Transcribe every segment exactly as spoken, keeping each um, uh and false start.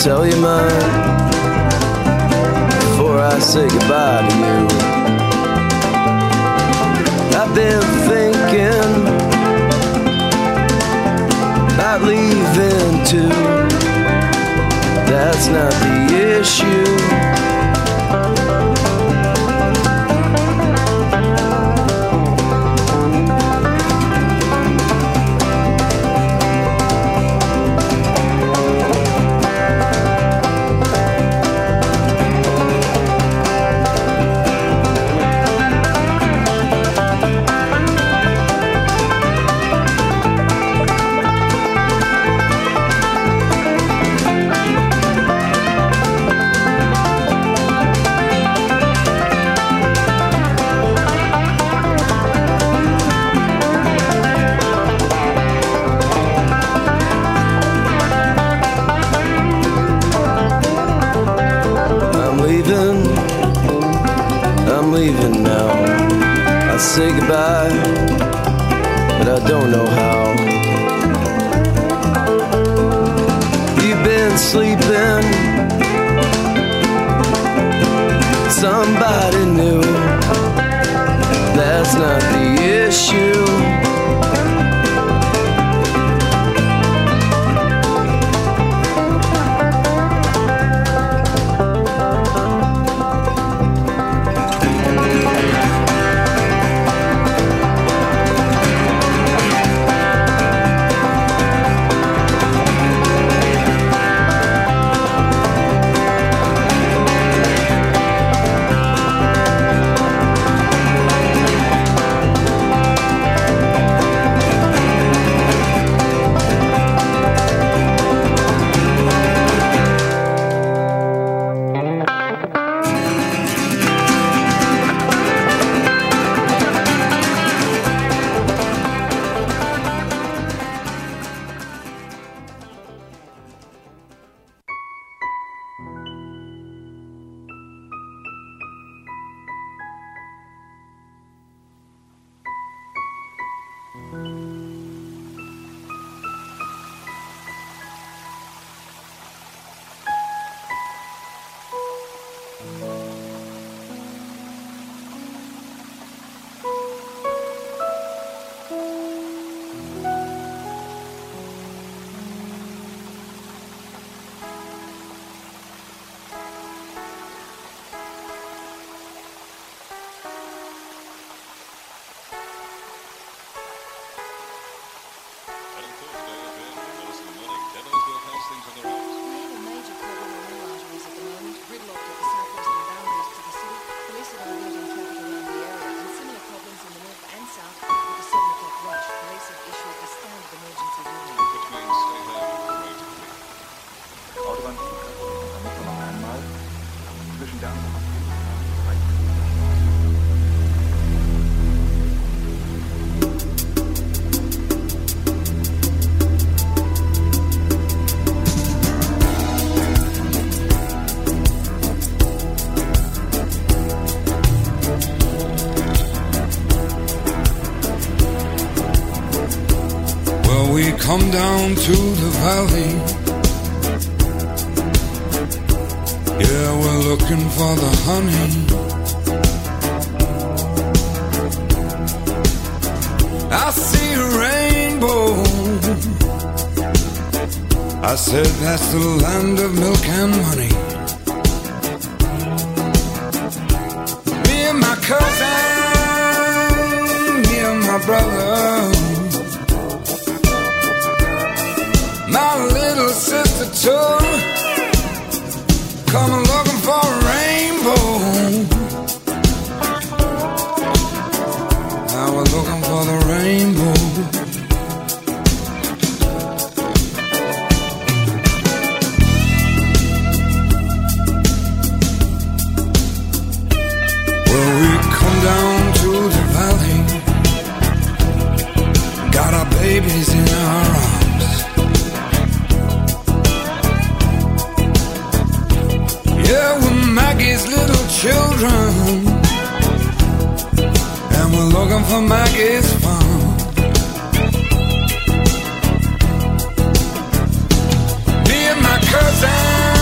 tell you mine before I say goodbye to you. I've been thinking about leaving too. That's not the issue. Say goodbye, but I don't know how. You've been sleeping, somebody new. That's not the issue. Come down to the valley. Yeah, we're looking for the honey. I see a rainbow. I said that's the land of milk and honey. Me and my cousin, me and my brother, my little sister too, coming looking for a rainbow. Now we're looking for the rainbow. Well, we come down to the valley, got our babies in our arms. Yeah, we're Maggie's little children, and we're looking for Maggie's farm. Me and my cousin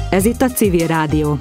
Ez itt a Civil Rádió.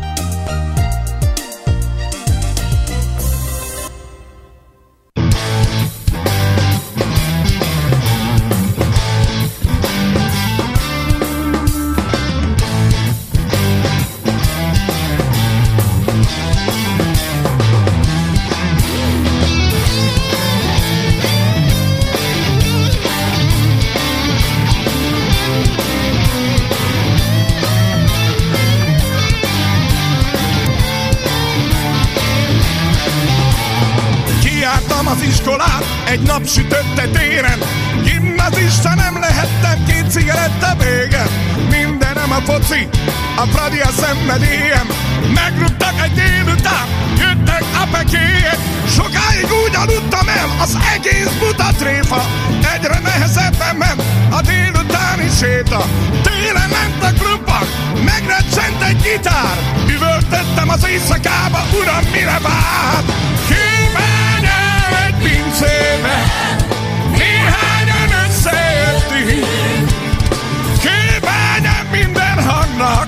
Egy napsütötte téren, gimnazista nem lehettem, két cigaretta vége. Mindenem a foci, a Fradi a szenvedélyem. Megrúgtak egy délután, jöttek a pekélyek. Sokáig úgy aludtam el, az egész buta tréfa. Egyre nehezebben ment a délutáni séta. Télen ment a klubban, megrecsent egy gitár. Üvöltöttem az éjszakába, uram, mire vár? Kimenjen egy pincébe, néhányan összejöttünk. Kimenjen minden hangnak,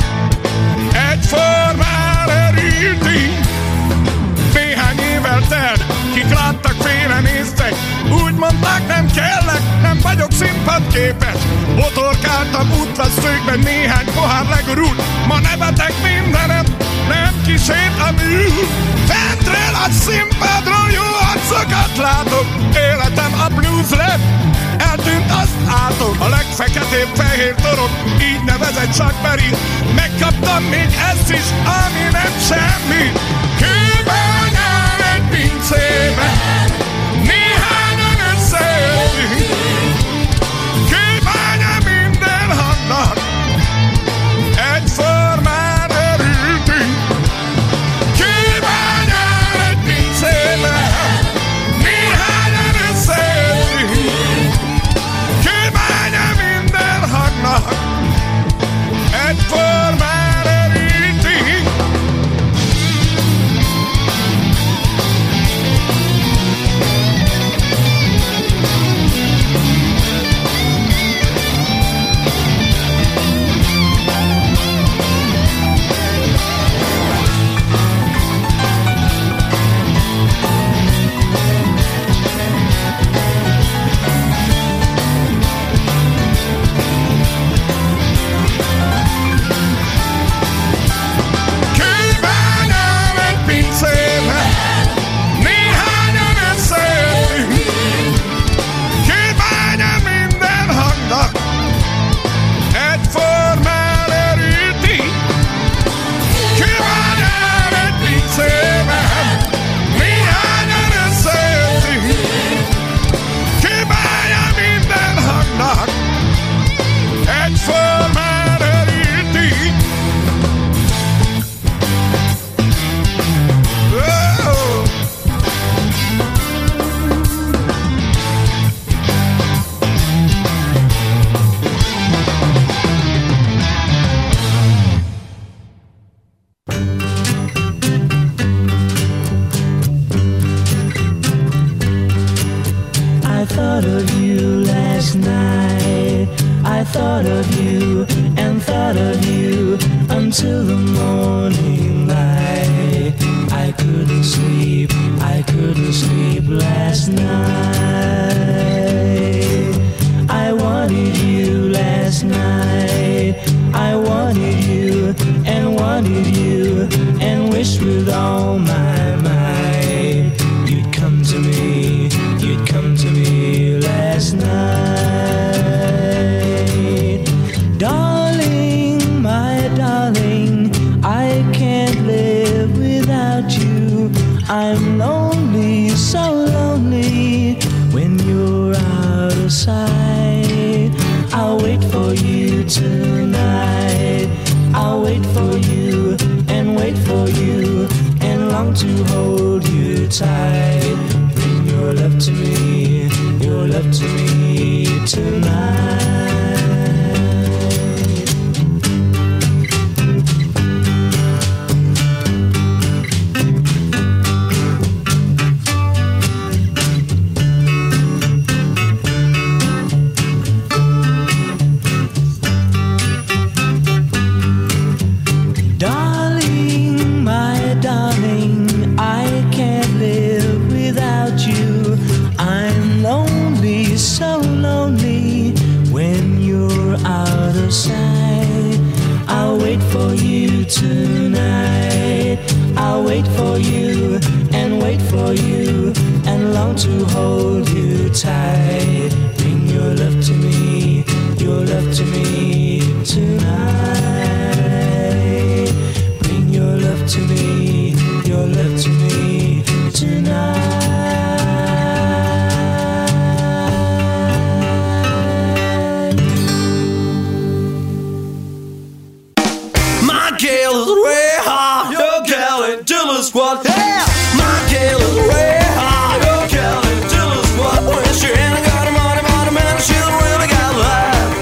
egyformán örültünk. Néhány évvel telt, kik láttak, félrenéztek. Úgy mondták, nem kellek, nem vagyok színpadképes. Botorkáltam útvesztőkben, néhány pohár legurult. Ma nevetek mindenem, nem kísért a mű. Fentről a színpadról jó arcokat látok. Életem a blues lett, eltűnt, azt átok. A legfeketébb fehér torok, így nevezett Chuck Berry. Megkaptam még ezt is, ami nem semmi. Kőbányán egy pincébe, néhányan összejöttünk. Kőbányán minden hangnak, egyformán örültünk. Kőbányán egy pincébe, néhányan összejöttünk. Kőbányán minden hangnak, egyformán örültünk. wait for you tonight. I'll wait for you and wait for you and long to hold you tight. Bring your love to me, your love to me tonight. Bring your love to me, your love to me tonight. My girl is way hot, your girl ain't jealous squad. Yeah, my girl is way hot, your girl ain't jealous squad. When she ain't got a money, money, man, she really got life.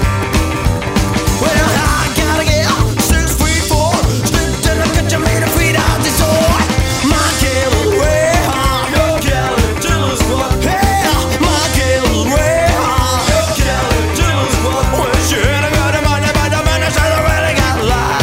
Well, I gotta get six feet four, stick till I get you made a feet out the door. My girl is way hot, your girl ain't jealous squad. Yeah, my girl is way hot, your girl ain't jealous squad. When she ain't got a money, but the man, she really got life.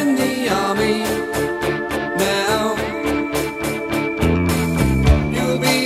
You'll be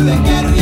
de querer.